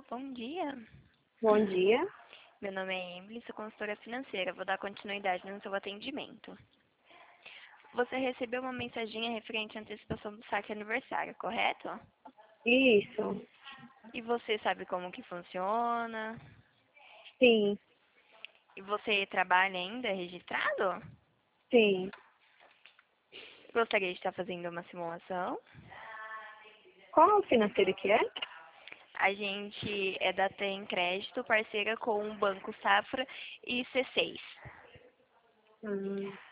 Alô, bom dia. Bom dia. Meu nome é Emily, sou consultora financeira. Vou dar continuidade no seu atendimento. Você recebeu uma mensaginha referente à antecipação do saque aniversário, correto? Isso. E você sabe como que funciona? Sim, E você trabalha ainda registrado? sim. Gostaria de estar fazendo uma simulação. Qual é o financeiro que é? A gente é da Tem Crédito, parceira com o Banco Safra e C6. Hum.